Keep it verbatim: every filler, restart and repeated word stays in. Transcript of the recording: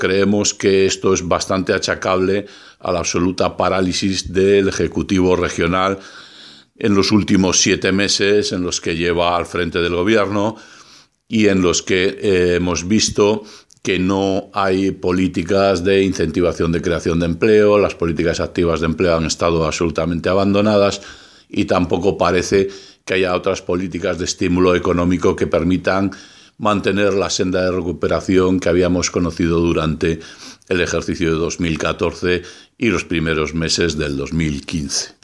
creemos que esto es bastante achacable a la absoluta parálisis del Ejecutivo regional en los últimos siete meses en los que lleva al frente del gobierno y en los que eh, hemos visto que no hay políticas de incentivación de creación de empleo, las políticas activas de empleo han estado absolutamente abandonadas y tampoco parece que haya otras políticas de estímulo económico que permitan mantener la senda de recuperación que habíamos conocido durante el ejercicio de dos mil catorce y los primeros meses del dos mil quince.